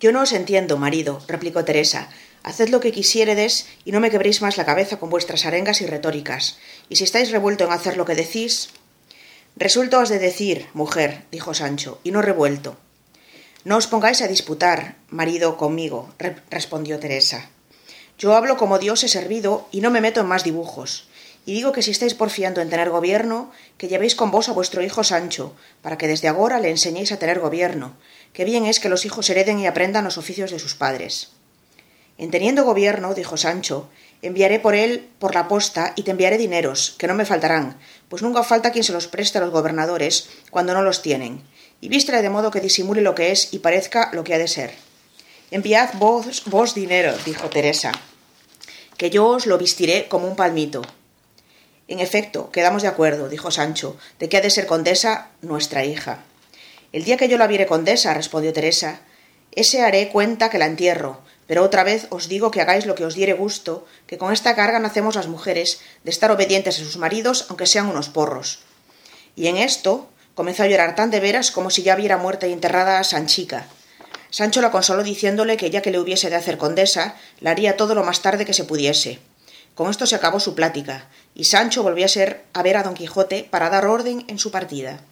Yo no os entiendo, marido, replicó Teresa. Haced lo que quisiéredes y no me quebréis más la cabeza con vuestras arengas y retóricas. Y si estáis revuelto en hacer lo que decís... Resuelto has de decir, mujer, dijo Sancho, y no revuelto. No os pongáis a disputar, marido, conmigo, respondió Teresa. Yo hablo como Dios he servido y no me meto en más dibujos. Y digo que si estáis porfiando en tener gobierno, que llevéis con vos a vuestro hijo Sancho, para que desde agora le enseñéis a tener gobierno, que bien es que los hijos hereden y aprendan los oficios de sus padres. En teniendo gobierno, dijo Sancho, enviaré por él por la posta y te enviaré dineros, que no me faltarán, pues nunca falta quien se los preste a los gobernadores cuando no los tienen, y vístele de modo que disimule lo que es y parezca lo que ha de ser. Enviad vos dinero, dijo Teresa, que yo os lo vistiré como un palmito. En efecto, quedamos de acuerdo, dijo Sancho, de que ha de ser condesa nuestra hija. El día que yo la viere condesa, respondió Teresa, ese haré cuenta que la entierro, pero otra vez os digo que hagáis lo que os diere gusto, que con esta carga nacemos las mujeres, de estar obedientes a sus maridos, aunque sean unos porros. Y en esto comenzó a llorar tan de veras como si ya viera muerta y enterrada a Sanchica. Sancho la consoló diciéndole que ya que le hubiese de hacer condesa, la haría todo lo más tarde que se pudiese. Con esto se acabó su plática, y Sancho volvió a ver a Don Quijote para dar orden en su partida.